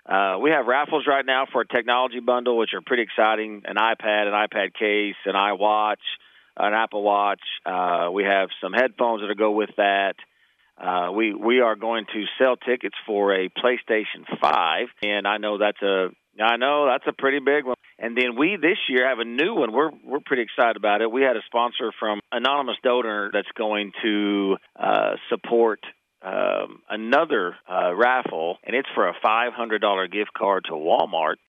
We have raffles right now for a technology bundle, which are pretty exciting: an iPad, an iPad case, an iWatch, an Apple Watch. We have some headphones that go with that. We are going to sell tickets for a PlayStation 5, and I know that's a pretty big one. And then we this year have a new one. We're pretty excited about it. We had a sponsor from Anonymous Donor that's going to support another raffle, and it's for a $500 gift card to Walmart.